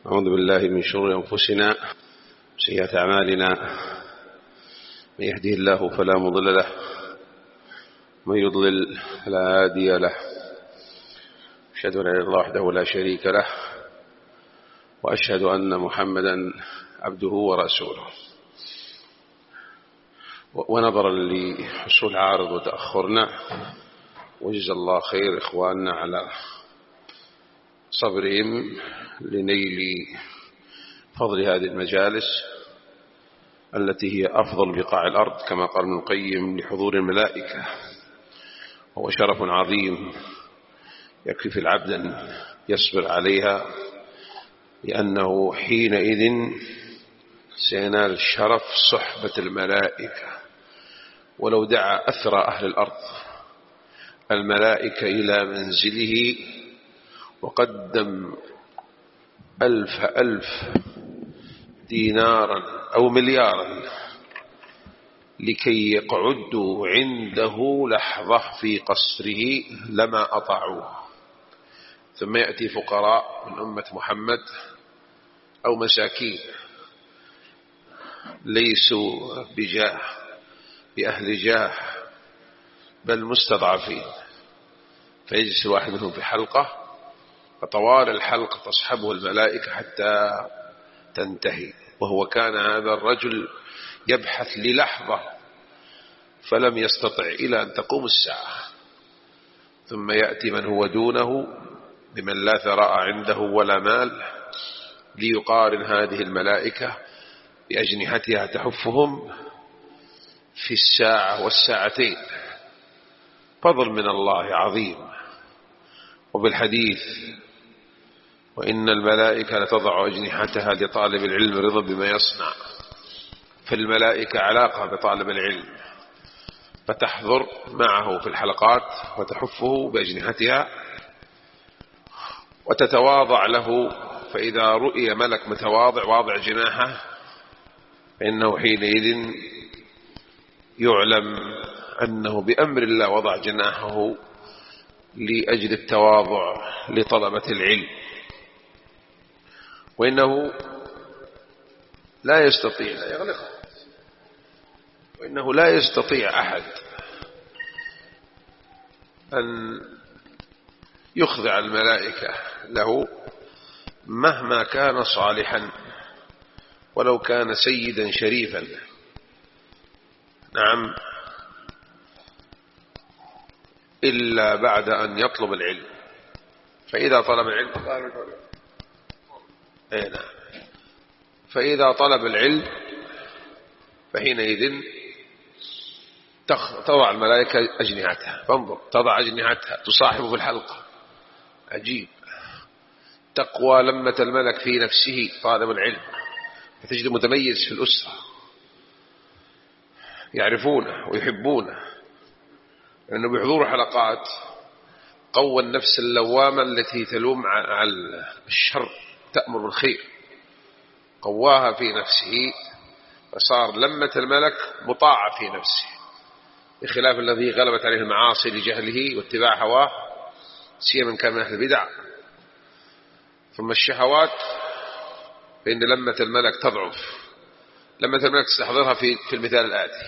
أعوذ بالله من شرور أنفسنا وسيئات أعمالنا. من يهده الله فلا مضل له ومن يضلل فلا هادي له. أشهد أن لا إله إلا الله وحده لا شريك له وأشهد أن محمدا عبده ورسوله. ونظرا لحصول عارض وتأخرنا، وجزا الله خير إخواننا على صبرهم لنيل فضل هذه المجالس التي هي أفضل بقاع الأرض كما قال ابن القيم لحضور الملائكة، وهو شرف عظيم يكفي العبد أن يصبر عليها، لأنه حينئذ سينال الشرف صحبة الملائكة. ولو دعا أثرى أهل الأرض الملائكة إلى منزله وقدم 1000 دينارا أو مليارا لكي يقعدوا عنده لحظة في قصره لما أطاعوه. ثم يأتي فقراء من أمة محمد أو مساكين ليسوا بجاه بأهل جاه بل مستضعفين، فيجلس الواحد منهم في حلقة، فطوال الحلقة تصحبه الملائكة حتى تنتهي، وهو كان هذا الرجل يبحث للحظة فلم يستطع إلى أن تقوم الساعة. ثم يأتي من هو دونه بمن لا ثراء عنده ولا مال ليقارن هذه الملائكة بأجنحتها تحفهم في الساعة والساعتين. فضل من الله عظيم. وبالحديث: وإن الملائكة لتضع أجنحتها لطالب العلم رضا بما يصنع. فالملائكة علاقة بطالب العلم، فتحضر معه في الحلقات وتحفه بأجنحتها وتتواضع له، فإذا رؤي ملك متواضع واضع جناحه فإنه حينئذ يعلم أنه بأمر الله وضع جناحه لأجل التواضع لطلبة العلم. وإنه لا يستطيع أحد أن يخضع الملائكة له مهما كان صالحا ولو كان سيدا شريفا. نعم، إلا بعد أن يطلب العلم. فإذا طلب العلم فإذا طلب العلم فحينئذ تضع الملائكة أجنحتها. فانظر، تضع أجنحتها تصاحب في الحلقة. عجيب. تقوى لمة الملك في نفسه طالب العلم، فتجد متميز في الأسرة، يعرفونه ويحبونه، لأنه بحضور حلقات قوى النفس اللوامة التي تلوم على الشر تأمر بالخير، قواها في نفسه، فصار لمة الملك مطاعة في نفسه، بخلاف الذي غلبت عليه المعاصي لجهله واتباع هواه، سيما كان من أهل البدع. ثم الشهوات، فإن لمة الملك تضعف. لمة الملك تستحضرها في المثال الآتي: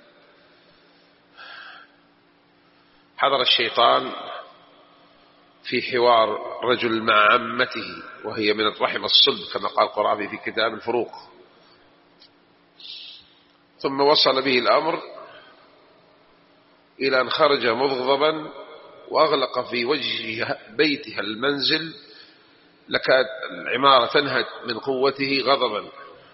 حضر الشيطان في حوار رجل مع عمته وهي من الرحم الصلب كما قال القرآن في كتاب الفروق، ثم وصل به الأمر إلى أن خرج مغضبا وأغلق في وجه بيتها المنزل، لكاد العمارة تنهد من قوته غضبا.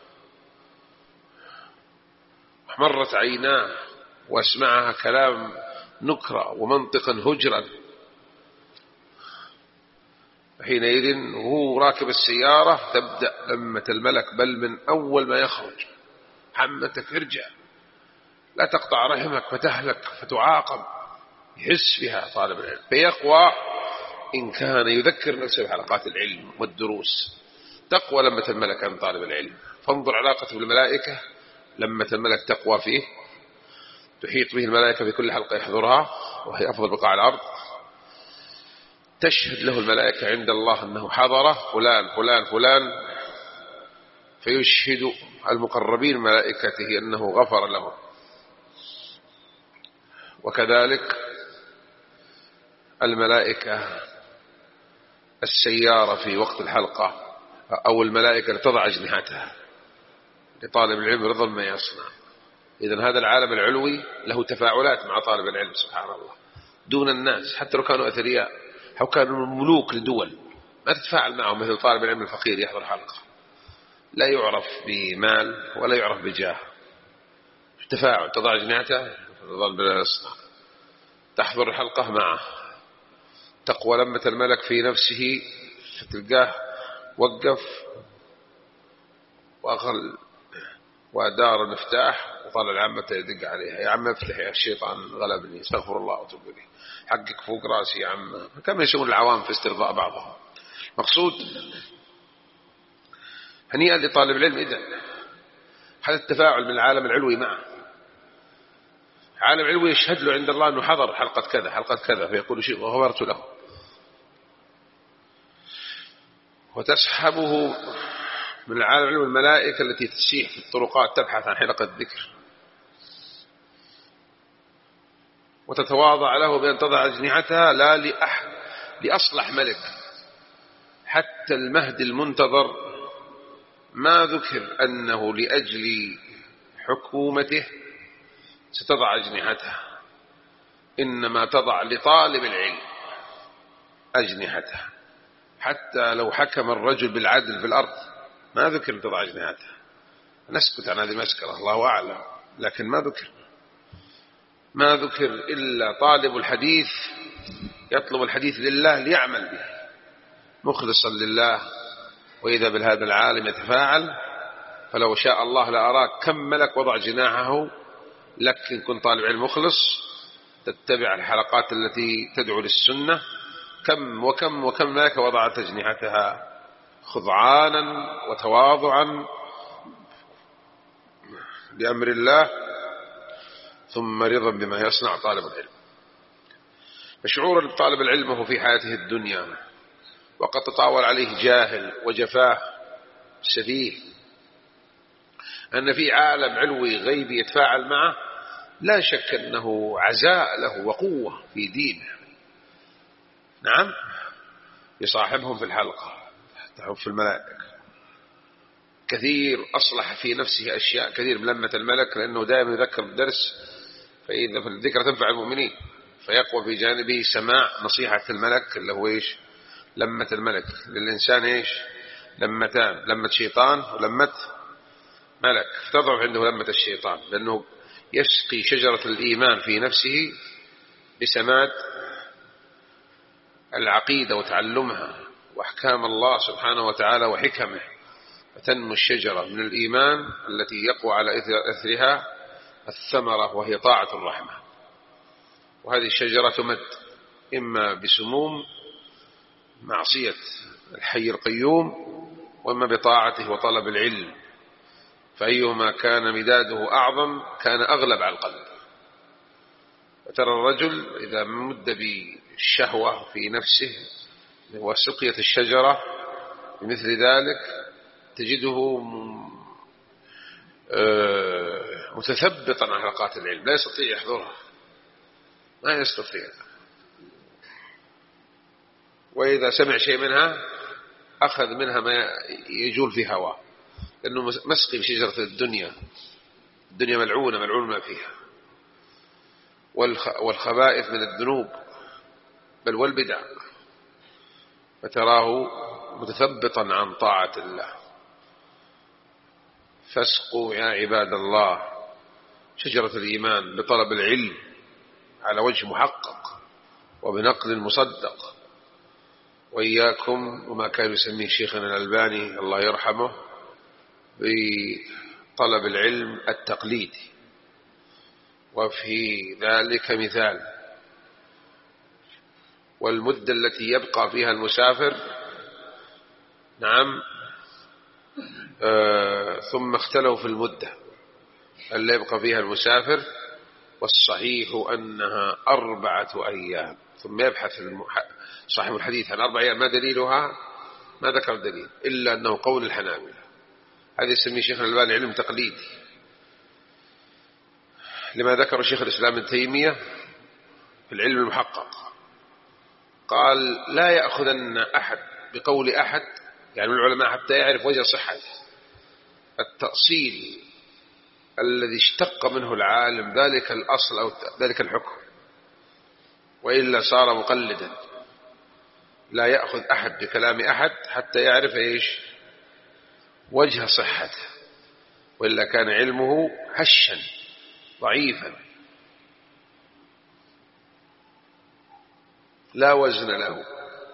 احمرت عيناه واسمعها كلام نكرة ومنطقا هجرا. حينئذ وهو راكب السيارة تبدأ لمة الملك، بل من أول ما يخرج: حمتك ارجع، لا تقطع رحمك فتهلك فتعاقب. يحس بها طالب العلم فيقوى إن كان يذكر نفسه بحلقات العلم والدروس. تقوى لمة الملك عن طالب العلم. فانظر علاقته بالملائكة، لمة الملك تقوى فيه، تحيط به الملائكة في كل حلقة يحضرها وهي أفضل بقاع الأرض. تشهد له الملائكة عند الله أنه حضر فلان فلان فلان فيشهد المقربين ملائكته أنه غفر لهم. وكذلك الملائكة السيارة في وقت الحلقة، أو الملائكة تضع أجنحتها لطالب العلم رضا ما يصنع. إذن هذا العالم العلوي له تفاعلات مع طالب العلم سبحان الله دون الناس، حتى لو كانوا أثرياء أو كانوا ملوك لدول ما تتفاعل معهم مثل طالب العلم الفقير يحضر حلقة، لا يعرف بمال ولا يعرف بجاه. التفاعل تضع أجنحتها رضا ما يصنع، تحضر الحلقة معه، تقوى لمة الملك في نفسه فتلقاه وقف وأغل ودار المفتاح وطال العمة يدق عليها: يا عم افتح يا الشيطان غلبني، استغفر الله واتوب اليه، حقك فوق راسي يا عم. كما يسوون العوام في استرضاء بعضهم. مقصود هنيئا لطالب العلم إذن هذا التفاعل من العالم العلوي معه. عالم علوي يشهد له عند الله أنه حضر حلقة كذا حلقة كذا، فيقول شيء وغفرت له. وتسحبه من العالم العلوي الملائكة التي تسيح في الطرقات تبحث عن حلقة الذكر، وتتواضع له بأن تضع أجنحتها لا لأصلح ملك. حتى المهدي المنتظر ما ذكر أنه لأجل حكومته ستضع أجنحتها، إنما تضع لطالب العلم أجنحتها. حتى لو حكم الرجل بالعدل في الأرض ما ذكر تضع أجنحتها. نسكت عن هذه المسكرة الله أعلم، لكن ما ذكر إلا طالب الحديث يطلب الحديث لله ليعمل به مخلصا لله. وإذا بهذا العالم يتفاعل فلو شاء الله لأراك كم ملك وضع جناحه لك إن كنت طالب علم مخلص تتبع الحلقات التي تدعو للسنة. كم وكم وكم ملك وضعت أجنحتها خضعانا وتواضعا لأمر الله، ثم رضا بما يصنع طالب العلم. فشعور طالب العلم هو في حياته الدنيا وقد تطاول عليه جاهل وجفاه سفيه أن في عالم علوي غيبي يتفاعل معه، لا شك أنه عزاء له وقوة في دينه. نعم يصاحبهم في الحلقة في الملائكة كثير، أصلح في نفسه أشياء كثير ملمة الملك، لأنه دائما يذكر بالدرس، فإذا الذكرى تنفع المؤمنين، فيقوى في جانبه سماع نصيحة الملك اللي هو إيش؟ لمة الملك. للإنسان إيش؟ لمتان، لمة شيطان ولمة ملك، فتضعف عنده لمة الشيطان لأنه يسقي شجرة الإيمان في نفسه بسماد العقيدة وتعلمها وأحكام الله سبحانه وتعالى وحكمه، فتنمو الشجرة من الإيمان التي يقوى على أثرها الثمرة وهي طاعة الرحمة. وهذه الشجرة تمد إما بسموم معصية الحي القيوم، وإما بطاعته وطلب العلم، فأيهما كان مداده أعظم كان أغلب على القلب. فترى الرجل إذا مد بالشهوة في نفسه وسقيت الشجرة بمثل ذلك تجده متثبطا على حلقات العلم، لا يستطيع يحضرها، ما يستطيع. وإذا سمع شيء منها أخذ منها ما يجول في هواه، لأنه مسقي بشجرة الدنيا. الدنيا ملعونة ملعون ما فيها، والخبائث من الذنوب بل والبدع، فتراه متثبطا عن طاعة الله. فاسقوا يا عباد الله شجرة الإيمان بطلب العلم على وجه محقق وبنقل مصدق، وإياكم وما كان يسميه شيخنا الألباني الله يرحمه بطلب العلم التقليدي. وفي ذلك مثال: والمدة التي يبقى فيها المسافر، نعم، ثم اختلوا في المدة اللي يبقى فيها المسافر، والصحيح أنها 4 أيام. ثم يبحث صاحب الحديث عن 4 أيام ما دليلها، ما ذكر دليل إلا أنه قول الحنابلة، هذا يسميه شيخ الألباني علم تقليدي، لما ذكر شيخ الإسلام ابن تيمية في العلم المحقق. قال لا يأخذن أحد بقول أحد يعني من العلماء حتى يعرف وجه صحة التأصيل الذي اشتق منه العالم ذلك الأصل أو ذلك الحكم، وإلا صار مقلدا. لا يأخذ أحد بكلام أحد حتى يعرف وجه صحته، وإلا كان علمه هشا ضعيفا لا وزن له.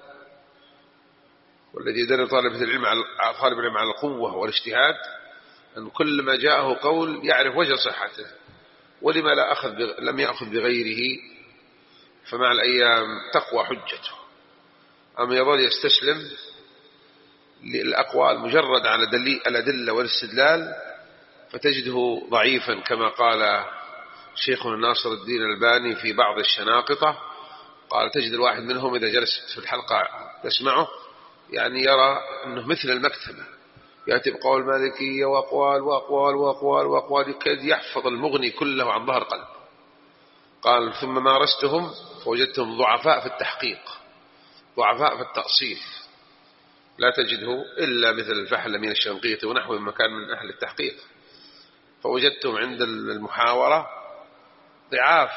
والذي يدل طالب العلم على القوة والاجتهاد أن كل ما جاءه قول يعرف وجه صحته، ولما لم يأخذ بغيره، فمع الأيام تقوى حجته. أما يظل يستسلم للأقوال مجرد على الأدلة والاستدلال فتجده ضعيفا، كما قال شيخنا ناصر الدين الألباني في بعض الشناقطة، قال تجد الواحد منهم إذا جلس في الحلقة تسمعه يعني يرى أنه مثل المكتبة، يأتي بقول مالكية وأقوال وأقوال وأقوال وأقوال يكاد يحفظ المغني كله عن ظهر قلب. قال ثم مارستهم فوجدتهم ضعفاء في التحقيق، ضعفاء في التأصيل، لا تجده إلا مثل الفحل من الشنقيط ونحو مكان من أهل التحقيق. فوجدتهم عند المحاورة ضعاف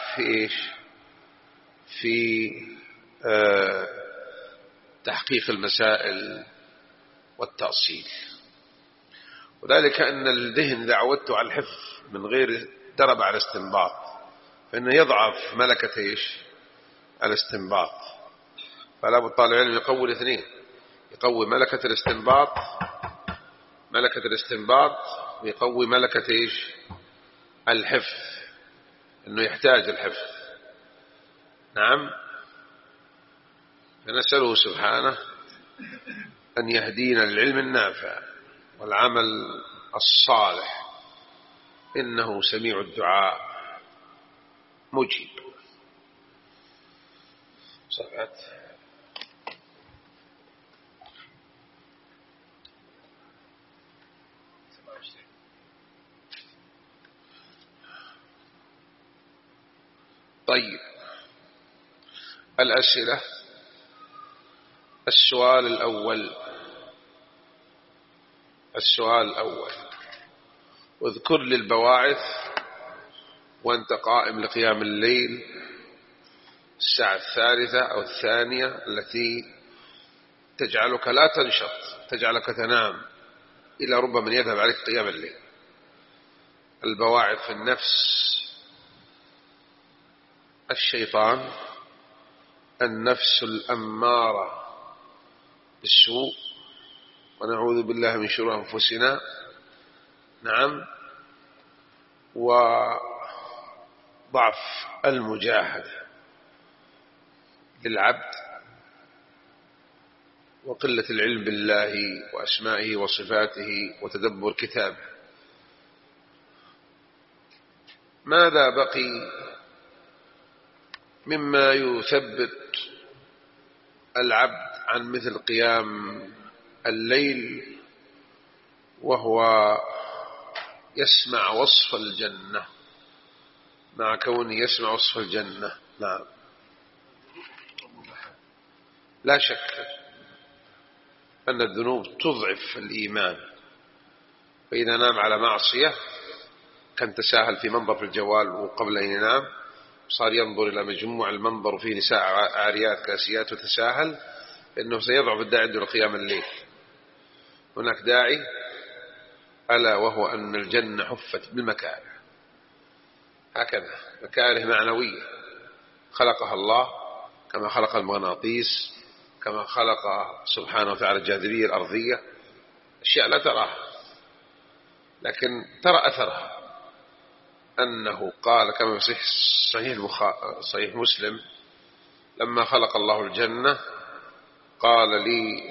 في تحقيق المسائل والتأصيل. وذلك أن الذهن إذا عودته على الحفظ من غير درب على الاستنباط فإنه يضعف ملكة الاستنباط. فلا بد طالب العلم يقوي الاثنين، يقوي ملكة الاستنباط ويقوي ملكة الحفظ، أنه يحتاج الحفظ. نعم. فنسأله سبحانه أن يهدينا للعلم النافع والعمل الصالح، إنه سميع الدعاء مجيب. صفحة طيب. الأسئلة. السؤال الأول اذكر لي البواعث وأنت قائم لقيام الليل الساعة 3 أو 2 التي تجعلك لا تنشط، تجعلك تنام إلى ربما يذهب عليك قيام الليل. البواعث في النفس: الشيطان، النفس الأمارة بالسوء، ونعوذ بالله من شرور أنفسنا. نعم. وضعف المجاهدة للعبد، وقلة العلم بالله وأسمائه وصفاته وتدبر كتابه. ماذا بقي مما يثبت العبد عن مثل قيام الليل؟ وهو يسمع وصف الجنة، مع كونه يسمع وصف الجنة. نعم. لا شك أن الذنوب تضعف الإيمان، فإذا نام على معصية كان تساهل في منظر في الجوال وقبل أن ينام صار ينظر إلى مجموع المنظر فيه نساء عاريات كاسيات وتساهل، إنه سيضعف الداعي عنده لقيام الليل. هناك داعي ألا وهو أن الجنة حفت بالمكاره، هكذا مكاره معنوية خلقها الله، كما خلق المغناطيس، كما خلق سبحانه وتعالى الجاذبية الأرضية، أشياء لا تراها لكن ترى أثرها. أنه قال كما في صحيح مسلم: لما خلق الله الجنة قال لي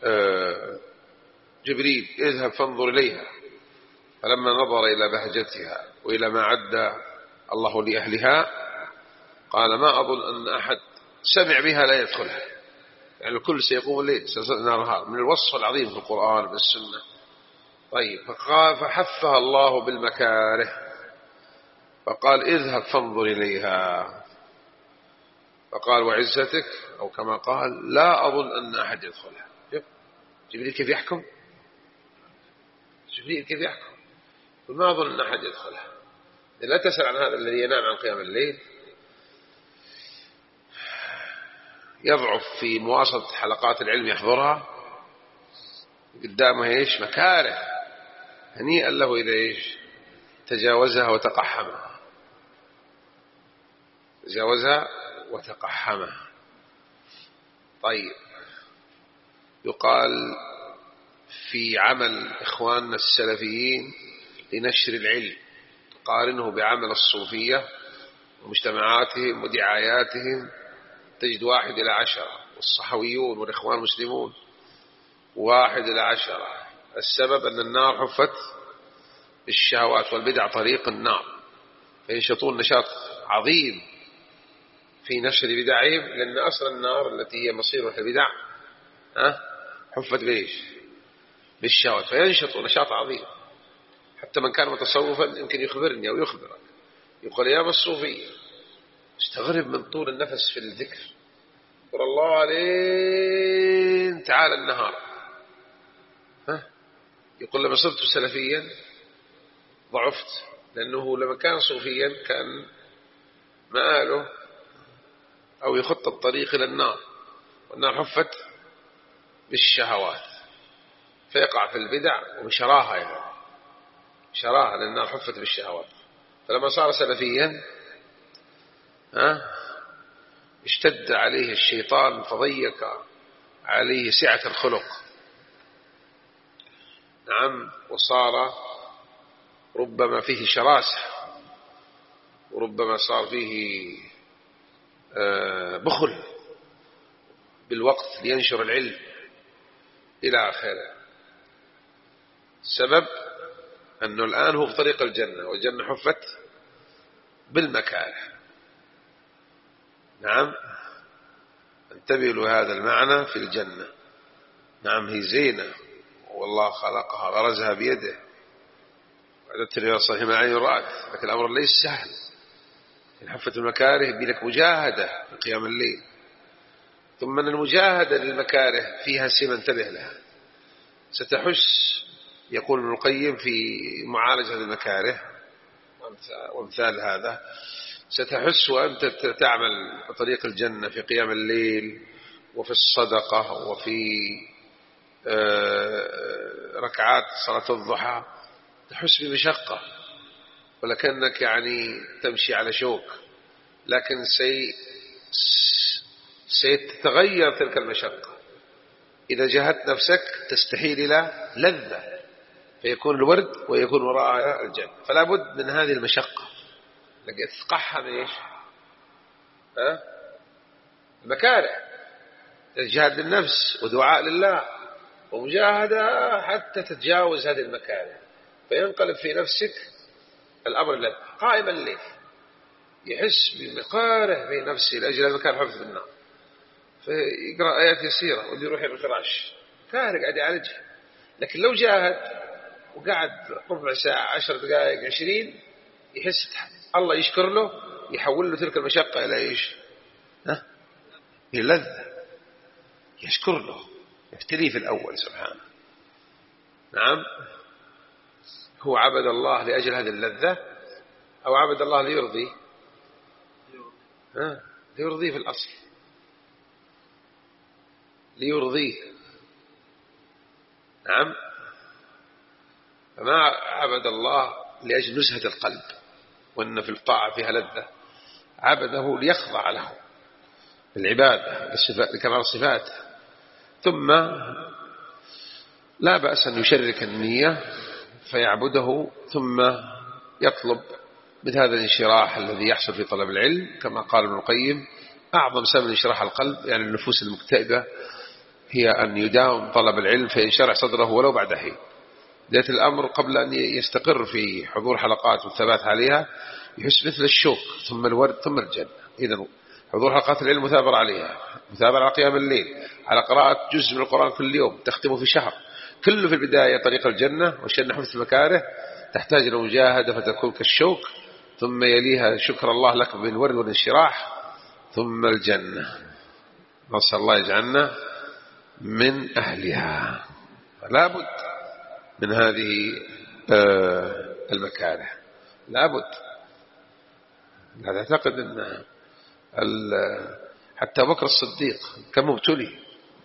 جبريل اذهب فانظر إليها، فلما نظر إلى بهجتها وإلى ما عد الله لأهلها قال: ما أظن أن أحد سمع بها لا يدخلها. يعني الكل سيقوم الليل نهار من الوصف العظيم في القرآن والسنة. طيب، فحفها الله بالمكاره، فقال اذهب فانظر إليها، فقال وعزتك، أو كما قال لا أظن أن أحد يدخلها. جبريل كيف يحكم؟ جبريل كيف يحكم؟ ما أظن أن أحد يدخلها. لا تسأل عن هذا الذي ينام عن قيام الليل، يضعف في مواصلة حلقات العلم يحضرها، قدامه إيش؟ مكاره، هنيئا له إذا إيش؟ تجاوزها وتقحمها، تجاوزها وتقحمها. طيب، يقال في عمل إخواننا السلفيين لنشر العلم، قارنه بعمل الصوفية ومجتمعاتهم ودعاياتهم، تجد 1 إلى 10، والصحويون والإخوان المسلمون 1 إلى 10. السبب أن النار حفت بالشهوات والبدع طريق النار، فينشطون نشاط عظيم في نشر بدعهم، لأن أصل النار التي هي مصير البدع حفت بإيش؟ بالشهوات، فينشطوا نشاط عظيم. حتى من كان متصوفا يمكن يخبرني أو يخبرك، يقول يا الصوفية استغرب من طول النفس في الذكر، يقول الله لين تعالى النهار. يقول لما صرت سلفيا ضعفت، لأنه لما كان صوفيا كان مآله أو يخط الطريق إلى النار، والنار حفت بالشهوات، فيقع في البدع وشراها، يعني شراها لأن النار حفت بالشهوات. فلما صار سلفيا اشتد عليه الشيطان فضيق عليه سعة الخلق، نعم، وصار ربما فيه شراسة، وربما صار فيه بخل بالوقت لينشر العلم إلى آخره. السبب أنه الآن هو في طريق الجنة، والجنة حفت بالمكاره. نعم، انتبهوا لهذا المعنى في الجنة. نعم، هي زينة والله خلقها غرزها بيده، وعدت الرياض صحيح مع عين رأت، لكن الأمر ليس سهل. إن حفت المكاره بلك مجاهدة في قيام الليل، ثم أن المجاهدة للمكاره فيها سمة، انتبه لها، ستحس. يقول ابن القيم في معالجة المكاره وامثال هذا، ستحس وأنت تعمل بطريق الجنة في قيام الليل وفي الصدقة وفي ركعات صلاة الضحى، تحس بمشقة ولكنك يعني تمشي على شوك، لكن سيتغير تلك المشقة إذا جاهدت نفسك، تستحيل إلى لذة، فيكون الورد ويكون وراءها الجنة. فلا بد من هذه المشقة، لقد تقحم إيش؟ المكاره، الجهاد للنفس ودعاء لله ومجاهدة حتى تتجاوز هذه المكاره، فينقلب في نفسك الأمر الذي قائم الليل يحس بمقاره في نفسه لأجل المكان حفظ بالنار، فيقرأ آيات يسيرة واللي يروح الفراش كاره قاعد يعالجها. لكن لو جاهد وقعد ربع ساعة 10 دقائق 20، يحس الله يشكر له، يحول له تلك المشقة إلى إيش؟ إلى لذة، يشكر له، يبتليه في الأول سبحانه. نعم، هو عبد الله لأجل هذه اللذة أو عبد الله ليرضيه؟ ليرضيه في الأصل، ليرضيه. نعم، فما عبد الله لأجل نزهة القلب وأن في الطاعة فيها لذة، عبده ليخضع له العبادة لكمال الصفات. ثم لا بأس أن يشرك النية فيعبده، ثم يطلب مثل هذا الانشراح الذي يحصل في طلب العلم. كما قال ابن القيم أعظم سبب انشراح القلب، يعني النفوس المكتئبة، هي أن يداوم طلب العلم فينشرح صدره ولو بعد حين. ذات الأمر قبل أن يستقر في حضور حلقات والثبات عليها يحس مثل الشوك، ثم الورد، ثم الجنة. إذن حضور حلقات العلم مثابر عليها، مثابر على قيام الليل، على قراءة جزء من القرآن كل يوم تختمه في شهر، كله في البداية طريق الجنة، وشأن حفظ المكاره تحتاج إلى مجاهدة فتكون كالشوك، ثم يليها شكر الله لك بالورد والانشراح، ثم الجنة. نسأل الله يجعلنا من أهلها. لا بد من هذه المكاره، لا بد. لا تعتقد أن حتى بكر الصديق كم ابتلي،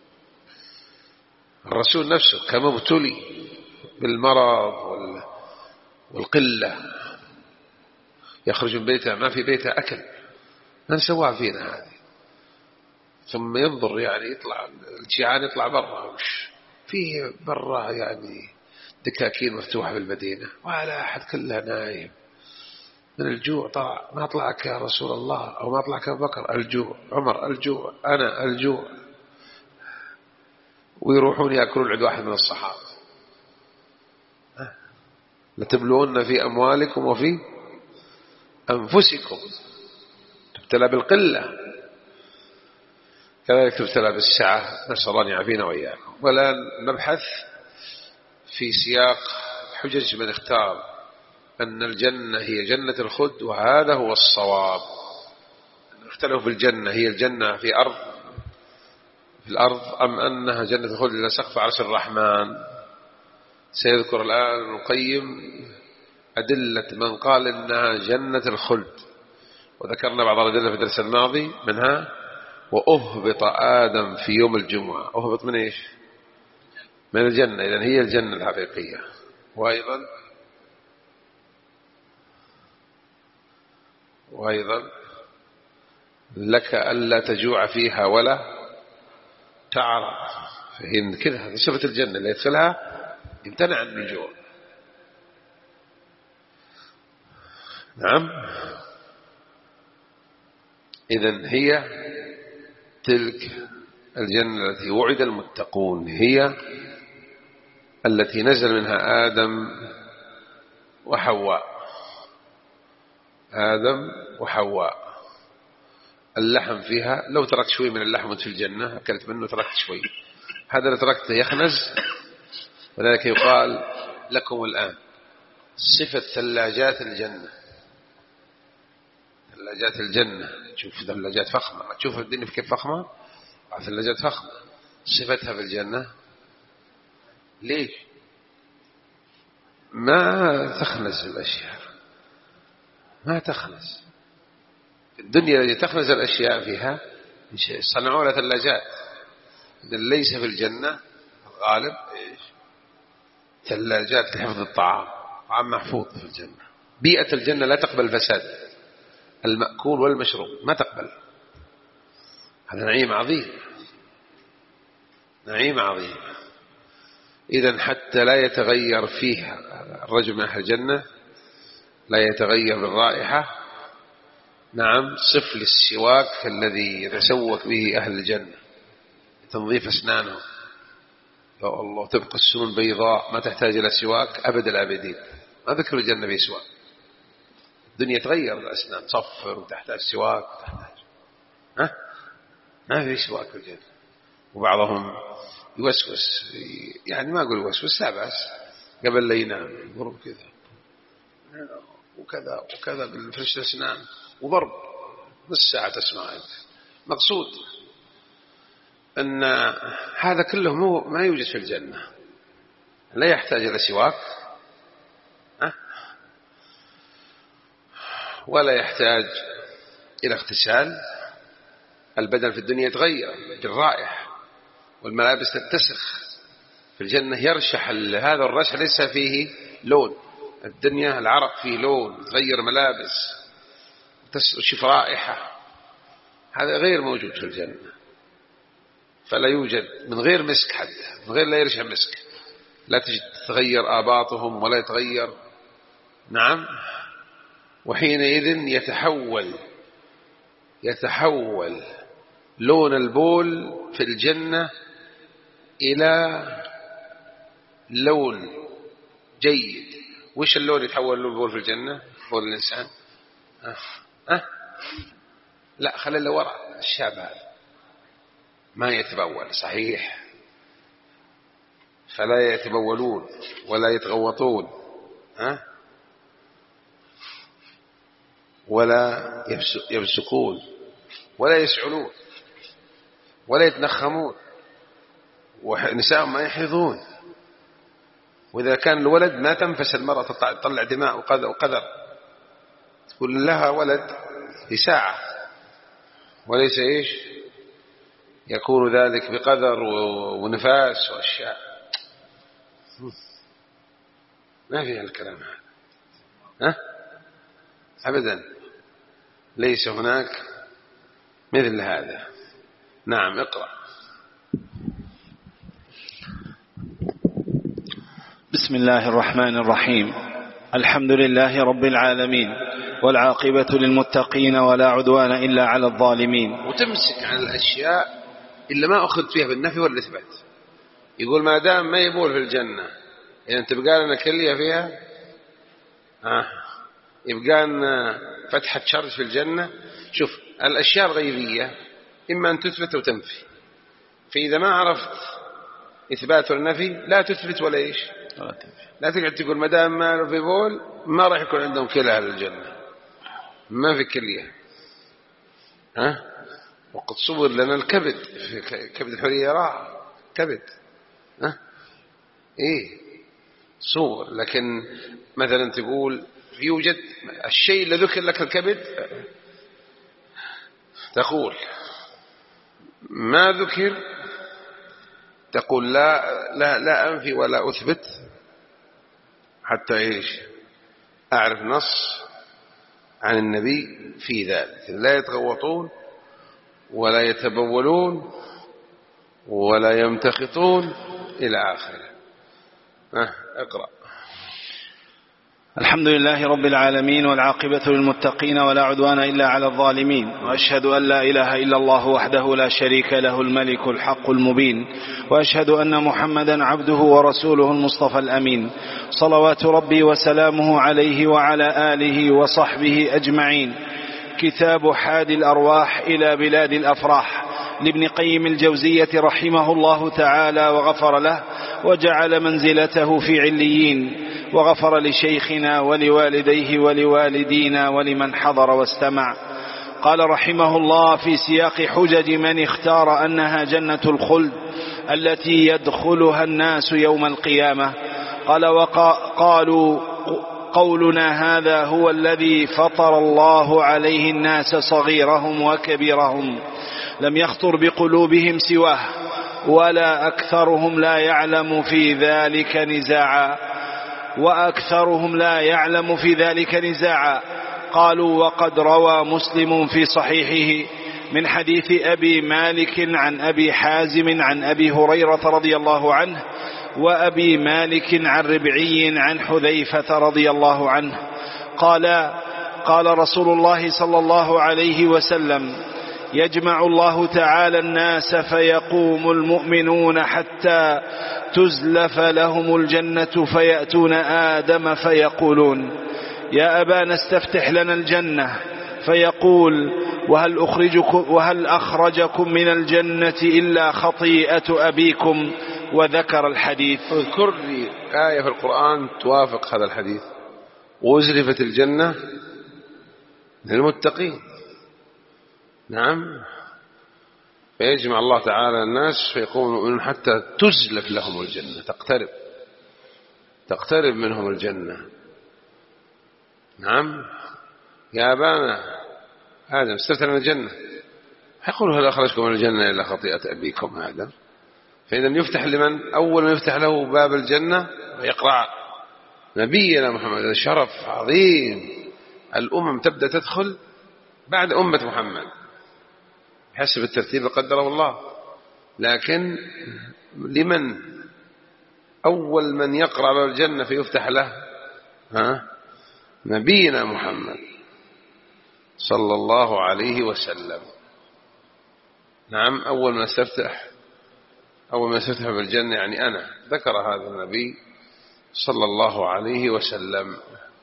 الرسول نفسه كم ابتلي بالمرض والقلة، يخرج من بيته ما في بيته أكل، من سواه فينا هذه؟ ثم ينظر يعني يطلع الجيعان يطلع برا، فيه برا يعني دكاكين مفتوحة في المدينة ولا أحد، كلها نايم من الجوع. طلع ما طلعك يا رسول الله أو ما طلعك أبو بكر؟ الجوع. عمر الجوع. أنا الجوع. ويروحون يأكلون عند واحد من الصحابة. لتبلون في أموالكم وفي أنفسكم، تبتلى بالقلة، كذلك تبتلى بالسعة، نسأل الله أن يعافينا وإياكم. ولا نبحث في سياق حجج من اختار أن الجنة هي جنة الخلد، وهذا هو الصواب. اختلفوا في الجنة، هي الجنة في الأرض أم أنها جنة الخلد إلى سقف عرش الرحمن. سيذكر الآن ابن القيم أدلة من قال إنها جنة الخلد، وذكرنا بعض الأدلة في الدرس الماضي، منها وأهبط آدم في يوم الجمعة. أهبط من إيش؟ من الجنة، إذن هي الجنة الحقيقية. وأيضا لك ألا تجوع فيها ولا تعرى، فهي كذا صفة الجنة اللي يدخلها يمتنع عن الجوع. نعم. إذن هي تلك الجنة التي وعد المتقون، هي التي نزل منها آدم وحواء. آدم وحواء اللحم فيها، لو تركت شوي من اللحم في الجنة أكلت منه، تركت شوي، هذا اللي تركته يخنز. ولذلك يقال لكم الآن صفة ثلاجات الجنة. ثلاجات الجنة، تشوف ثلاجات فخمة، تشوف الدنيا كيف فخمة، ثلاجات فخمة. صفتها في الجنة ليش ما تخنز الأشياء؟ ما تخنز. الدنيا التي تخنز الأشياء فيها صنعوا لها ثلاجات. ليس في الجنة غالب ثلاجات لحفظ الطعام، طعام محفوظ في الجنة. بيئة الجنة لا تقبل فساد، المأكول والمشروب ما تقبل. هذا نعيم عظيم، نعيم عظيم. إذن حتى لا يتغير فيها الرجل من أهل الجنة، لا يتغير بالرائحة. نعم. صف للسواك الذي يتسوك به أهل الجنة، تنظيف أسنانه. يا الله، تبقى السنون بيضاء ما تحتاج إلى سواك أبد الآبدين. ما ذكر الجنة في سواك. الدنيا تغير، الأسنان تصفر وتحتاج سواك، ما في سواك في الجنة. وبعضهم يوسوس، يعني ما أقول يوسوس، لا بأس، قبل لا ينام يضرب كذا وكذا وكذا بالفرش الأسنان وضرب نص ساعة تسمع. مقصود أن هذا كله ما يوجد في الجنة، لا يحتاج إلى سواك ولا يحتاج إلى اغتسال. البدن في الدنيا يتغير بالرائحة، والملابس تتسخ. في الجنة يرشح هذا الرشح ليس فيه لون. الدنيا العرق فيه لون، تغير ملابس، تشوف رائحة، هذا غير موجود في الجنة. فلا يوجد من غير مسك، حتى من غير لا يرشح مسك لا تتغير آباطهم ولا يتغير. نعم. وحينئذ يتحول لون البول في الجنة إلى لون جيد. وش اللون يتحول لون البول في الجنة؟ بول الإنسان لا، خلي اللي وراء الشاب هذا ما يتبول صحيح، فلا يتبولون ولا يتغوطون ولا يبسكون ولا يسعلون ولا يتنخمون، ونساء ما يحيضون، وإذا كان الولد ما تنفس المرأة تطلع دماء وقدر، تقول لها ولد في ساعة، وليس يكون ذلك بقدر ونفاس وأشياء. ما فيها الكلام هذا أبدا، ليس هناك مثل هذا. نعم اقرأ. بسم الله الرحمن الرحيم. الحمد لله رب العالمين، والعاقبة للمتقين ولا عدوان إلا على الظالمين. وتمسك عن الأشياء إلا ما أخذ فيها بالنفي والإثبات. يقول ما دام ما يبول في الجنة، يعني تبقى لنا كلية فيها، يبقى لنا فتحة شرج في الجنة. شوف الأشياء الغيبية إما أن تثبت وتنفي، فإذا ما عرفت إثبات والنفي لا تثبت ولا لا تقعد تقول ما دام ما في بول ما راح يكون عندهم كلى أهل الجنة، ما في كلية. وقد صور لنا الكبد، كبد الحرية راح كبد صور. لكن مثلا تقول يوجد الشيء اللي ذكر لك الكبد، تقول ما ذكر، تقول لا أنفي ولا أثبت حتى أعرف نص عن النبي في ذلك. لا يتغوطون ولا يتبولون ولا يمتخطون إلى آخره. اقرأ. الحمد لله رب العالمين، والعاقبة للمتقين ولا عدوان إلا على الظالمين، وأشهد أن لا إله إلا الله وحده لا شريك له الملك الحق المبين، وأشهد أن محمدا عبده ورسوله المصطفى الأمين، صلوات ربي وسلامه عليه وعلى آله وصحبه أجمعين. كتاب حادي الأرواح إلى بلاد الأفراح لابن قيم الجوزية رحمه الله تعالى وغفر له، وجعل منزلته في عليين، وغفر لشيخنا ولوالديه ولوالدينا ولمن حضر واستمع. قال رحمه الله في سياق حجج من اختار أنها جنة الخلد التي يدخلها الناس يوم القيامة. قال وقالوا قولنا هذا هو الذي فطر الله عليه الناس صغيرهم وكبيرهم، لم يخطر بقلوبهم سواه، ولا أكثرهم لا يعلم في ذلك نزاعا. قالوا وقد روى مسلم في صحيحه من حديث أبي مالك عن أبي حازم عن أبي هريرة رضي الله عنه، وأبي مالك عن ربعي عن حذيفة رضي الله عنه قال رسول الله صلى الله عليه وسلم: يجمع الله تعالى الناس فيقوم المؤمنون حتى تزلف لهم الجنة، فيأتون آدم فيقولون: يا أبانا استفتح لنا الجنة، فيقول: وهل أخرجكم من الجنة إلا خطيئة أبيكم؟ وذكر الحديث. اذكر لي آية في القرآن توافق هذا الحديث. وأزلفت الجنة للمتقين. نعم، فيجمع الله تعالى الناس فيقوم المؤمنون حتى تزلف لهم الجنة، تقترب منهم الجنة. نعم، يا أبانا آدم استفتح لنا الجنة، يقول: هل أخرجكم من الجنة إلا خطيئة أبيكم آدم؟ فإذا يفتح لمن أول ما يفتح له باب الجنة ويقرأ نبينا محمد. هذا شرف عظيم. الأمم تبدأ تدخل بعد أمة محمد حسب الترتيب اللي قدره الله، لكن لمن أول من يقرأ باب الجنة فيفتح له نبينا محمد صلى الله عليه وسلم. نعم، أول ما استفتح بالجنة يعني أنا. ذكر هذا النبي صلى الله عليه وسلم.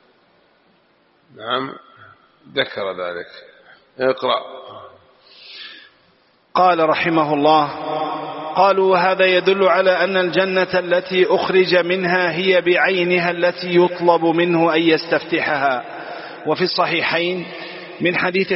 نعم، ذكر ذلك. اقرأ. قال رحمه الله: قالوا وهذا يدل على أن الجنة التي أخرج منها هي بعينها التي يطلب منه أن يستفتحها. وفي الصحيحين من حديث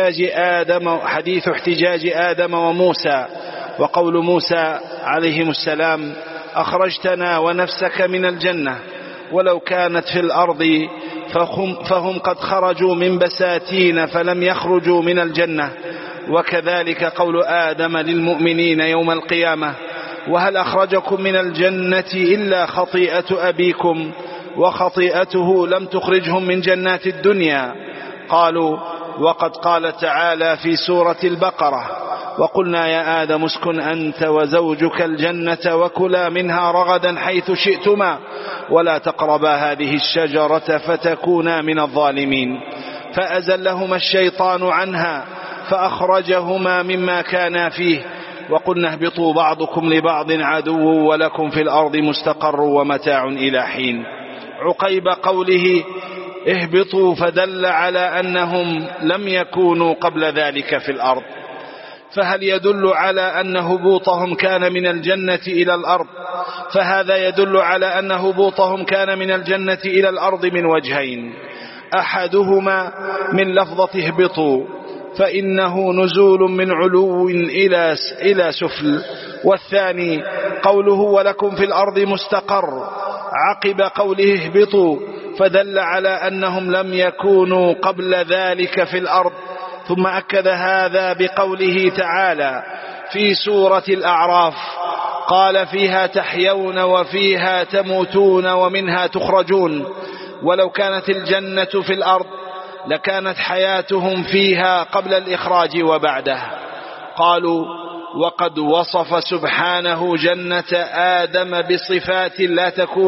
احتجاج آدم وموسى، وقول موسى عليهم السلام: أخرجتنا ونفسك من الجنة، ولو كانت في الأرض فهم قد خرجوا من بساتين فلم يخرجوا من الجنة. وكذلك قول آدم للمؤمنين يوم القيامة: وهل أخرجكم من الجنة إلا خطيئة أبيكم، وخطيئته لم تخرجهم من جنات الدنيا. قالوا: وقد قال تعالى في سورة البقرة: وقلنا يا آدم اسكن أنت وزوجك الجنة وكلا منها رغدا حيث شئتما ولا تقربا هذه الشجرة فتكونا من الظالمين. فأزلهما الشيطان عنها فأخرجهما مما كانا فيه، وقلنا اهبطوا بعضكم لبعض عدو ولكم في الأرض مستقر ومتاع إلى حين. عقيب قوله اهبطوا فدل على أنهم لم يكونوا قبل ذلك في الأرض، فهل يدل على أن هبوطهم كان من الجنة إلى الأرض؟ فهذا يدل على أن هبوطهم كان من الجنة إلى الأرض من وجهين: أحدهما من لفظة اهبطوا فإنه نزول من علو إلى سفل، والثاني قوله ولكم في الأرض مستقر عقب قوله اهبطوا، فدل على أنهم لم يكونوا قبل ذلك في الأرض. ثم أكد هذا بقوله تعالى في سورة الأعراف: قال فيها تحيون وفيها تموتون ومنها تخرجون. ولو كانت الجنة في الأرض لكانت حياتهم فيها قبل الإخراج وبعده. قالوا: وقد وصف سبحانه جنة آدم بصفات لا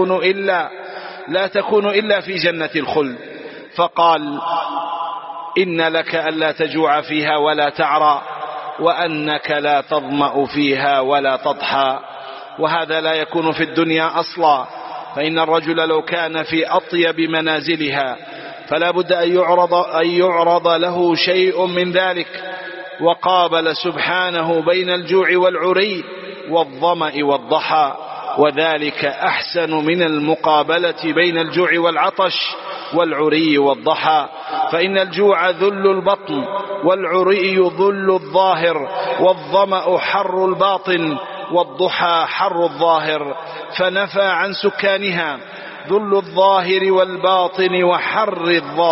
تكون إلا في جنة الخلد، فقال: إن لك ألا تجوع فيها ولا تعرى، وأنك لا تظمأ فيها ولا تضحى. وهذا لا يكون في الدنيا أصلا، فإن الرجل لو كان في أطيب منازلها فلا بد أن يعرض له شيء من ذلك. وقابل سبحانه بين الجوع والعري والظمأ والضحى، وذلك أحسن من المقابلة بين الجوع والعطش والعري والضحى. فإن الجوع ذل البطن، والعري ذل الظاهر، والظمأ حر الباطن، والضحى حر الظاهر، فنفى عن سكانها ذل الظاهر والباطن وحر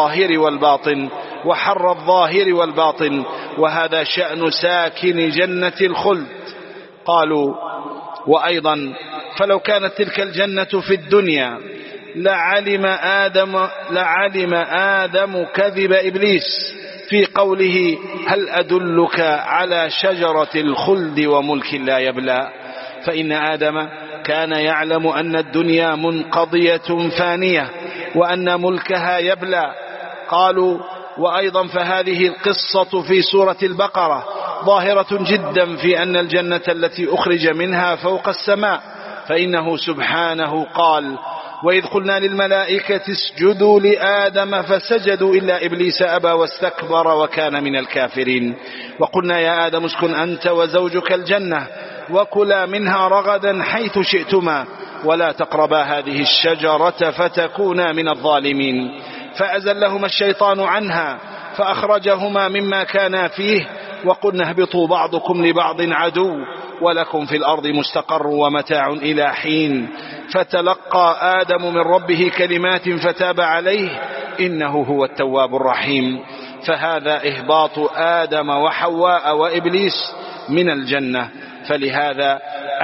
الظاهر والباطن، وهذا شأن ساكن جنة الخلد. قالوا: وأيضا فلو كانت تلك الجنة في الدنيا لعلم آدم كذب إبليس في قوله: هل أدلك على شجرة الخلد وملك لا يبلى. فإن آدم كان يعلم أن الدنيا منقضية فانية وأن ملكها يبلى. قالوا: وأيضا فهذه القصة في سورة البقرة ظاهرة جدا في أن الجنة التي أخرج منها فوق السماء، فإنه سبحانه قال: وإذ قلنا للملائكة اسجدوا لآدم فسجدوا إلا إبليس أبى واستكبر وكان من الكافرين. وقلنا يا آدم اسكن أنت وزوجك الجنة وكلا منها رغدا حيث شئتما ولا تقربا هذه الشجرة فتكونا من الظالمين. فأزلهما الشيطان عنها فأخرجهما مما كانا فيه، وقلنا اهبطوا بعضكم لبعض عدو ولكم في الأرض مستقر ومتاع إلى حين. فتلقى آدم من ربه كلمات فتاب عليه إنه هو التواب الرحيم. فهذا إهباط آدم وحواء وإبليس من الجنة، فلهذا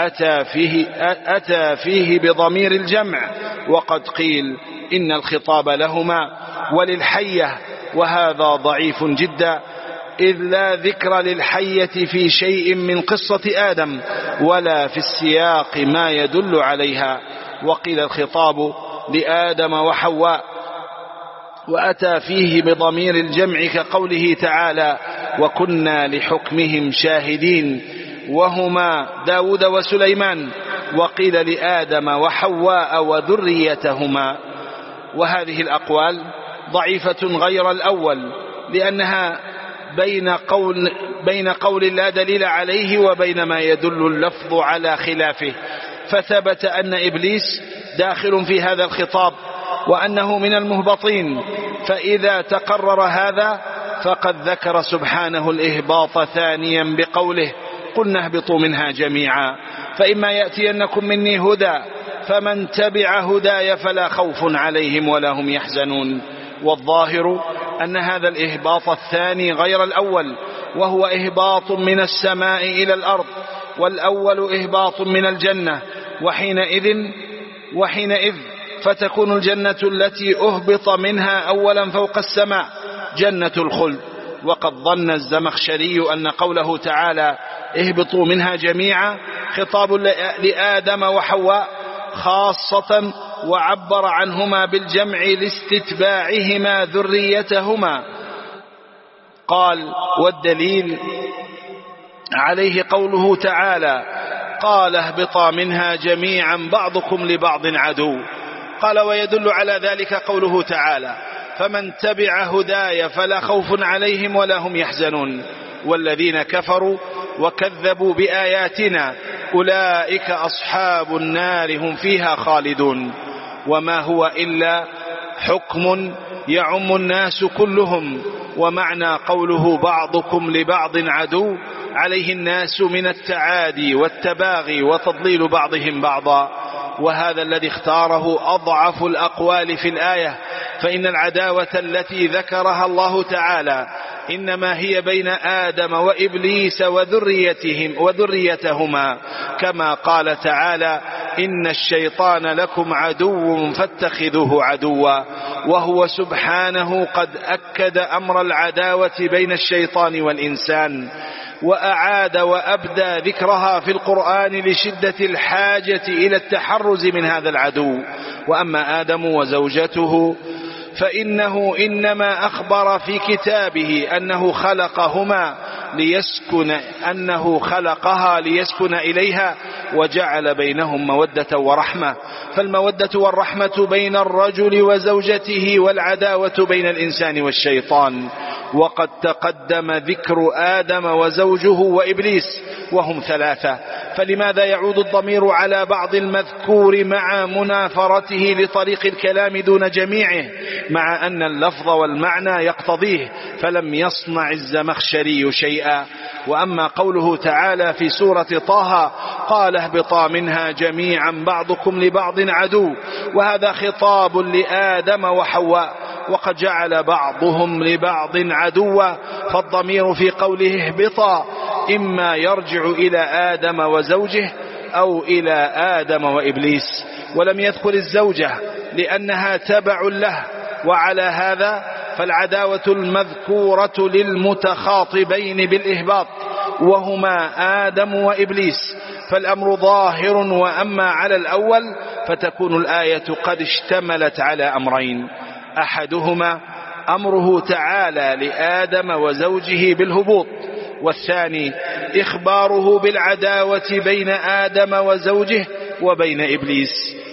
أتى فيه بضمير الجمع، وقد قيل إن الخطاب لهما وللحية، وهذا ضعيف جدا، إذ لا ذكر للحية في شيء من قصة آدم ولا في السياق ما يدل عليها. وقيل الخطاب لآدم وحواء، وأتى فيه بضمير الجمع كقوله تعالى: وكنا لحكمهم شاهدين، وهما داود وسليمان. وقيل لآدم وحواء وذريتهما. وهذه الأقوال ضعيفة غير الأول، لأنها بين قول لا دليل عليه وبين ما يدل اللفظ على خلافه، فثبت أن إبليس داخل في هذا الخطاب وأنه من المهبطين. فإذا تقرر هذا فقد ذكر سبحانه الإهباط ثانيا بقوله قلنا اهبطوا منها جميعا فإما يأتينكم مني هدى فمن تبع هداي فلا خوف عليهم ولا هم يحزنون. والظاهر أن هذا الإهباط الثاني غير الأول، وهو إهباط من السماء إلى الأرض، والأول إهباط من الجنة، وحينئذ فتكون الجنة التي أهبط منها أولا فوق السماء جنة الخلد. وقد ظن الزمخشري أن قوله تعالى اهبطوا منها جميعا خطاب لآدم وحواء خاصة، وعبر عنهما بالجمع لاستتباعهما ذريتهما. قال والدليل عليه قوله تعالى قال اهبطا منها جميعا بعضكم لبعض عدو. قال ويدل على ذلك قوله تعالى فمن تبع هداي فلا خوف عليهم ولا هم يحزنون. والذين كفروا وكذبوا بآياتنا أولئك أصحاب النار هم فيها خالدون. وما هو إلا حكم يعم الناس كلهم. ومعنى قوله بعضكم لبعض عدو عليه الناس من التعادي والتباغي وتضليل بعضهم بعضا، وهذا الذي اختاره أضعف الأقوال في الآية، فإن العداوة التي ذكرها الله تعالى إنما هي بين آدم وإبليس وذريتهما، كما قال تعالى إن الشيطان لكم عدو فاتخذوه عدوا. وهو سبحانه قد أكد أمر العداوة بين الشيطان والإنسان، وأعاد وأبدى ذكرها في القرآن لشدة الحاجة إلى التحرز من هذا العدو. وأما آدم وزوجته فإنه إنما أخبر في كتابه أنه خلقها ليسكن إليها وجعل بينهم مودة ورحمة. فالمودة والرحمة بين الرجل وزوجته، والعداوة بين الإنسان والشيطان. وقد تقدم ذكر آدم وزوجه وإبليس وهم ثلاثة، فلماذا يعود الضمير على بعض المذكور مع منافرته لطريق الكلام دون جميعه، مع أن اللفظ والمعنى يقتضيه؟ فلم يصنع الزمخشري شيئا. وأما قوله تعالى في سورة طه قال اهبطا منها جميعا بعضكم لبعض عدو، وهذا خطاب لآدم وحواء، وقد جعل بعضهم لبعض عدوا، فالضمير في قوله اهبطا إما يرجع إلى آدم وزوجه أو إلى آدم وإبليس، ولم يذكر الزوجة لأنها تبع له. وعلى هذا فالعداوة المذكورة للمتخاطبين بالإهباط وهما آدم وإبليس، فالأمر ظاهر. وأما على الأول فتكون الآية قد اشتملت على أمرين: أحدهما أمره تعالى لآدم وزوجه بالهبوط، والثاني إخباره بالعداوة بين آدم وزوجه وبين إبليس.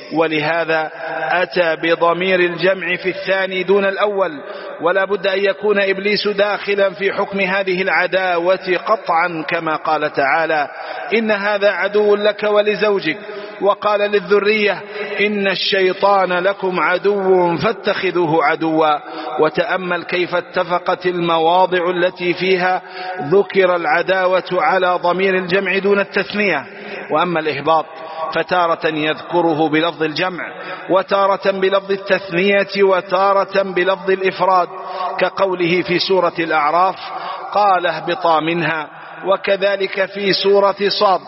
ولهذا أتى بضمير الجمع في الثاني دون الأول، ولا بد أن يكون إبليس داخلا في حكم هذه العداوة قطعا، كما قال تعالى إن هذا عدو لك ولزوجك، وقال للذرية إن الشيطان لكم عدو فاتخذوه عدوا. وتأمل كيف اتفقت المواضع التي فيها ذكر العداوة على ضمير الجمع دون التثنية. وأما الإهباط فتارة يذكره بلفظ الجمع، وتارة بلفظ التثنية، وتارة بلفظ الإفراد، كقوله في سورة الأعراف قال اهبطا منها، وكذلك في سورة صاد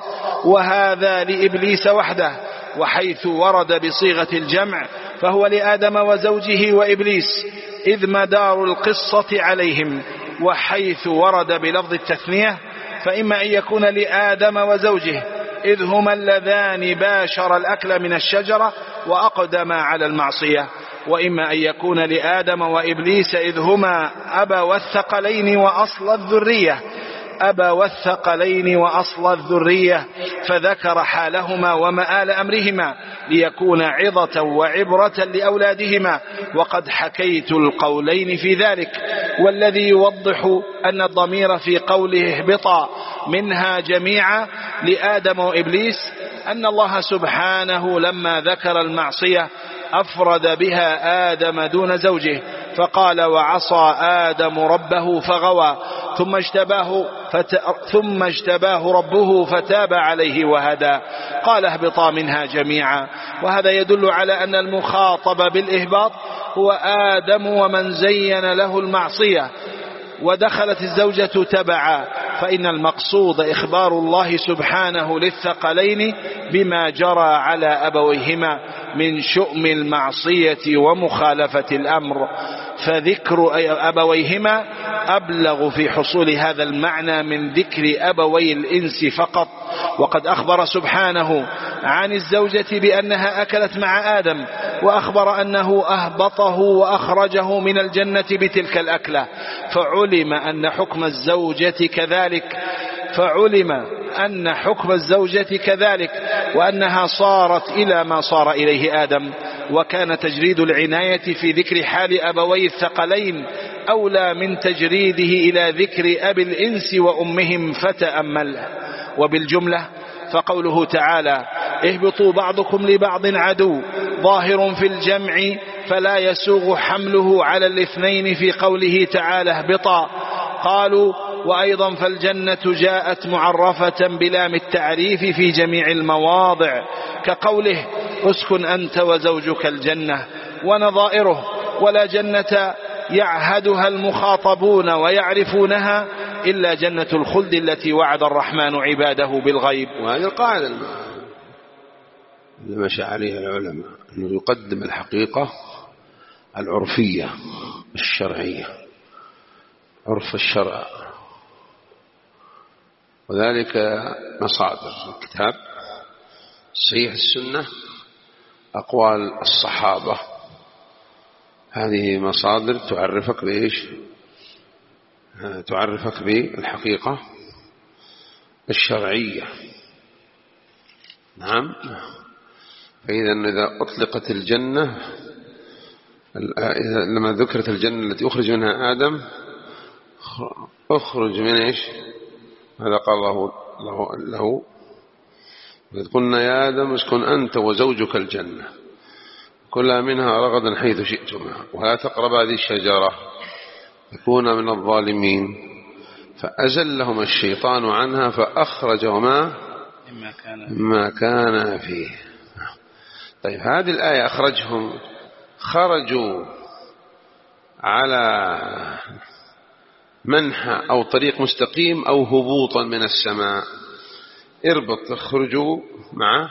وهذا لإبليس وحده. وحيث ورد بصيغة الجمع فهو لآدم وزوجه وإبليس إذ مدار القصة عليهم، وحيث ورد بلفظ التثنية فإما أن يكون لآدم وزوجه إذ هما اللذان باشر الأكل من الشجرة وأقدما على المعصية، وإما أن يكون لآدم وإبليس إذ هما أبوا الثقلين وأصل الذرية، أبوى الثقلين وأصل الذرية، فذكر حالهما ومآل أمرهما ليكون عظة وعبرة لأولادهما، وقد حكيت القولين في ذلك. والذي يوضح أن الضمير في قوله اهبطا منها جميعا لآدم وإبليس أن الله سبحانه لما ذكر المعصية أفرد بها آدم دون زوجه، فقال وعصى آدم ربه فغوى ثم اجتباه ربه فتاب عليه وهدى. قال اهبطا منها جميعا، وهذا يدل على أن المخاطب بالإهباط هو آدم ومن زين له المعصية، ودخلت الزوجة تبعا، فإن المقصود إخبار الله سبحانه للثقلين بما جرى على أبويهما من شؤم المعصية ومخالفة الأمر، فذكر أبويهما أبلغ في حصول هذا المعنى من ذكر أبوي الإنس فقط. وقد أخبر سبحانه عن الزوجة بأنها أكلت مع آدم، وأخبر أنه أهبطه وأخرجه من الجنة بتلك الأكلة، فعلم أن حكم الزوجة كذلك وأنها صارت إلى ما صار إليه آدم. وكان تجريد العناية في ذكر حال أبوي الثقلين أولى من تجريده إلى ذكر أبي الإنس وأمهم، فتأمل. وبالجملة فقوله تعالى اهبطوا بعضكم لبعض عدو ظاهر في الجمع، فلا يسوغ حمله على الاثنين في قوله تعالى اهبطا. قالوا وأيضا فالجنة جاءت معرفة بلام التعريف في جميع المواضع، كقوله اسكن أنت وزوجك الجنة ونظائره، ولا جنة يعهدها المخاطبون ويعرفونها إلا جنة الخلد التي وعد الرحمن عباده بالغيب. وهذه القاعدة اللي مشى عليها العلماء، أنه يقدم الحقيقة العرفية الشرعية، عرف الشرع، وذلك مصادر الكتاب، صحيح السنة، أقوال الصحابة، هذه مصادر تعرفك بإيش؟ تعرفك بالحقيقة الشرعية. نعم. إذا أطلقت الجنة، لما ذكرت الجنة التي أخرج منها آدم، أخرج من إيش؟ هذا قال الله له إذ قلنا يا آدم اسكن أنت وزوجك الجنة كلا منها رغدا حيث شئتما ولا تقربا هذه الشجرة تكونا من الظالمين، فأزلهما الشيطان عنها فأخرجهما مما كان فيه. طيب هذه الآية أخرجهم، خرجوا على منحى أو طريق مستقيم أو هبوطا من السماء. اربط، اخرجوا مع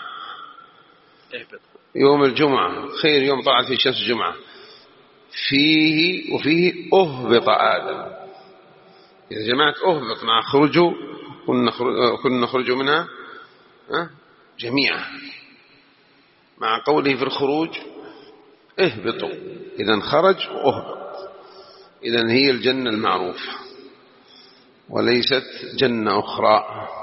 يوم الجمعة، خير يوم طلعت فيه شمس الجمعة، وفيه أهبط آدم. إذا جماعة أهبط مع خرجوا، كنا نخرجوا منها جميعا، مع قوله في الخروج اهبطوا، إذا خرج وأهبط، إذا هي الجنة المعروفة وليست جنة أخرى،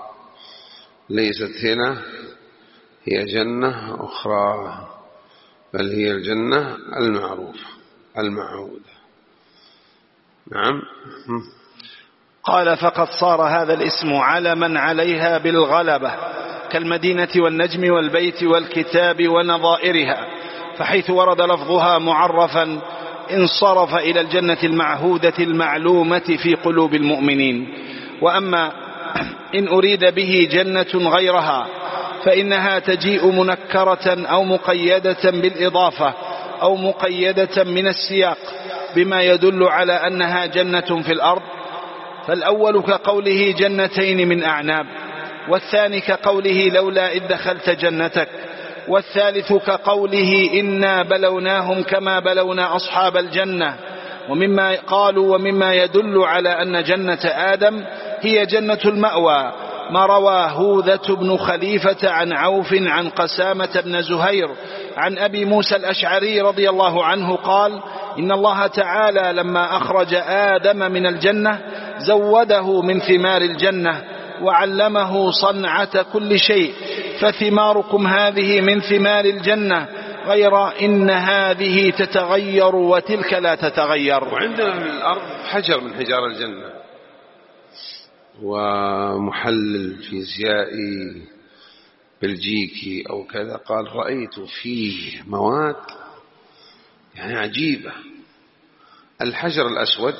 ليست هنا هي جنة أخرى، بل هي الجنة المعروفة المعهودة. نعم. قال فقد صار هذا الاسم علما عليها بالغلبة كالمدينة والنجم والبيت والكتاب ونظائرها، فحيث ورد لفظها معرفا انصرف إلى الجنة المعهودة المعلومة في قلوب المؤمنين. وأما إن أريد به جنة غيرها فإنها تجيء منكرة أو مقيدة بالإضافة أو مقيدة من السياق بما يدل على أنها جنة في الأرض، فالأول كقوله جنتين من أعناب، والثاني كقوله لولا إذ دخلت جنتك، والثالث كقوله إنا بلوناهم كما بلونا أصحاب الجنة. ومما قالوا ومما يدل على أن جنة آدم هي جنة المأوى ما روى هوذة بن خليفة عن عوف عن قسامة بن زهير عن أبي موسى الأشعري رضي الله عنه قال إن الله تعالى لما أخرج آدم من الجنة زوده من ثمار الجنة وعلمه صنعة كل شيء، فثماركم هذه من ثمار الجنة، غير إن هذه تتغير وتلك لا تتغير. وعندنا من الأرض حجر من حجار الجنة، ومحلل فيزيائي بلجيكي أو كذا قال رأيت فيه مواد يعني عجيبة. الحجر الأسود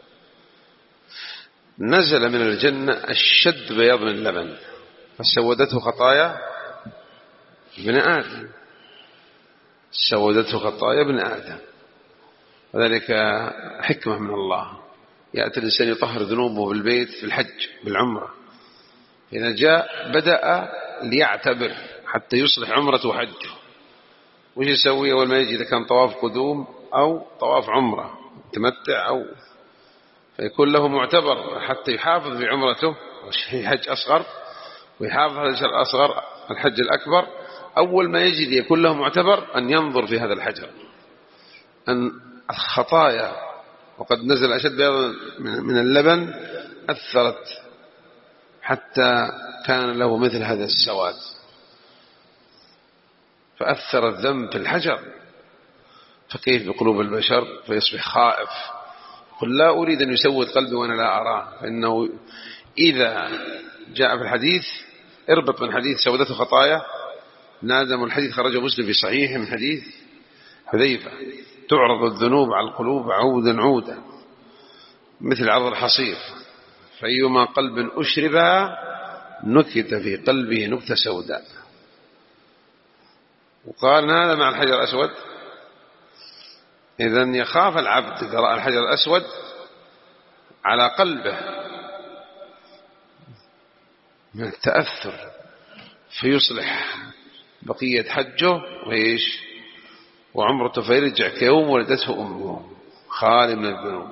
نزل من الجنة أشد بياض من اللبن، فسودته خطايا ابن آدم، سودته خطايا ابن آدم، وذلك حكمة من الله. يأتي الإنسان يطهر ذنوبه بالبيت في الحج بالعمرة، إذا جاء بدأ ليعتبر حتى يصلح عمرته وحجه، وش يسوي أول ما يجي؟ إذا كان طواف قدوم أو طواف عمرة تمتع أو فيكون له معتبر حتى يحافظ في عمرته في حج أصغر ويحافظ على الحج الأصغر الحج الأكبر. أول ما يجد يكون له معتبر أن ينظر في هذا الحجر أن الخطايا وقد نزل أشد بياض من اللبن أثرت حتى كان له مثل هذا السواد، فأثر الذنب في الحجر، فكيف بقلوب البشر؟ فيصبح خائف، قل لا أريد أن يسود قلبي وأنا لا أراه، فإنه إذا جاء في الحديث اربط من حديث سودته خطايا نادم، الحديث خرجه مسلم في صحيح من حديث حذيفة تعرض الذنوب على القلوب عودا عودا مثل عرض الحصير، فأيما قلب أشربها نكت في قلبه نكتة سوداء. وقال هذا مع الحجر الأسود. إذن يخاف العبد إذا رأى الحجر الأسود على قلبه من التأثر فيصلح بقية حجه وإيش وعمرته، فيرجع كيوم ولدته أمه خالي من الذنوب.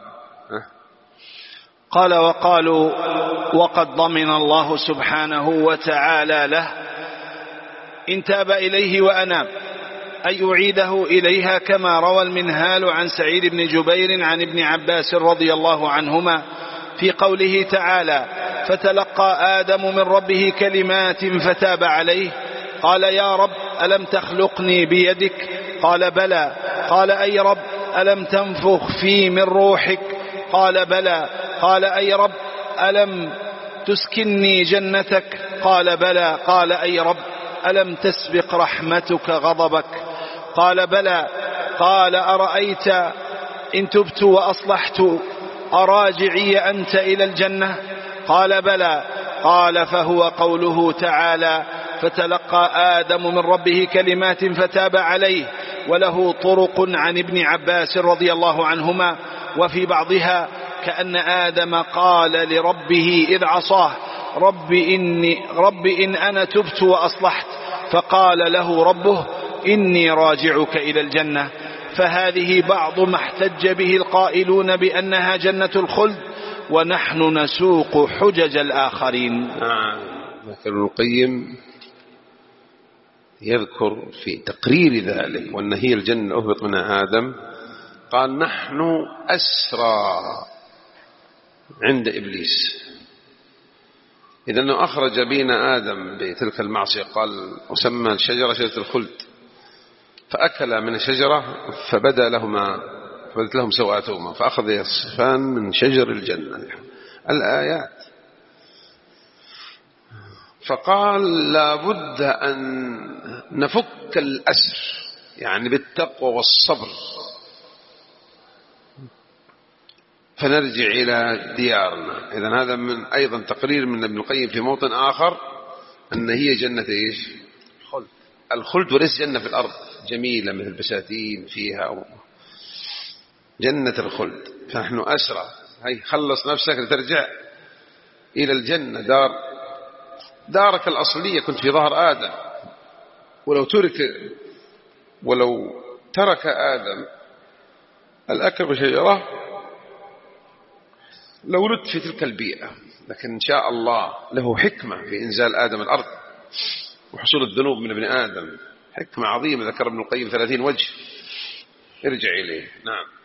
قال وقالوا وقد ضمن الله سبحانه وتعالى له إن تاب إليه وأناب أن يعيده إليها، كما روى المنهال عن سعيد بن جبير عن ابن عباس رضي الله عنهما في قوله تعالى فتلقى آدم من ربه كلمات فتاب عليه. قال يا رب ألم تخلقني بيدك؟ قال بلى. قال أي رب ألم تنفخ في من روحك؟ قال بلى. قال أي رب ألم تسكنني جنتك؟ قال بلى. قال أي رب ألم تسبق رحمتك غضبك؟ قال بلى. قال أرأيت إن تبت وأصلحت أراجعي أنت إلى الجنة؟ قال بلى. قال فهو قوله تعالى فتلقى آدم من ربه كلمات فتاب عليه، وله طرق عن ابن عباس رضي الله عنهما، وفي بعضها كأن آدم قال لربه إذ عصاه رب إن أنا تبت وأصلحت، فقال له ربه إني راجعك إلى الجنة. فهذه بعض ما احتج به القائلون بأنها جنة الخلد، ونحن نسوق حجج الآخرين. لكن ابن القيم يذكر في تقرير ذلك وأن هي الجنة أهبط منها آدم، قال نحن أسرى عند إبليس، إذا أنه أخرج بينا آدم بتلك المعصية، قال وسمى الشجرة شجرة الخلد، فأكل من الشجرة فبدت لهم سوآتهما فأخذ يصفان من شجر الجنة الآيات. فقال لابد أن نفك الأسر يعني بالتقوى والصبر، فنرجع إلى ديارنا. إذن هذا من أيضا تقرير من ابن القيم في موطن آخر أن هي جنة إيش؟ الخلد، وليس جنة في الأرض جميلة مثل بساتين فيها جنة الخلد. فنحن أسرى، هي خلص نفسك لترجع إلى الجنة، دارك الأصلية، كنت في ظهر آدم، ولو ترك آدم الأكل بشجرة لولدت في تلك البيئة، لكن إن شاء الله له حكمة في إنزال آدم الأرض وحصول الذنوب من ابن آدم، حكمة عظيمة ذكر ابن القيم 30 وجه، ارجع إليه. نعم.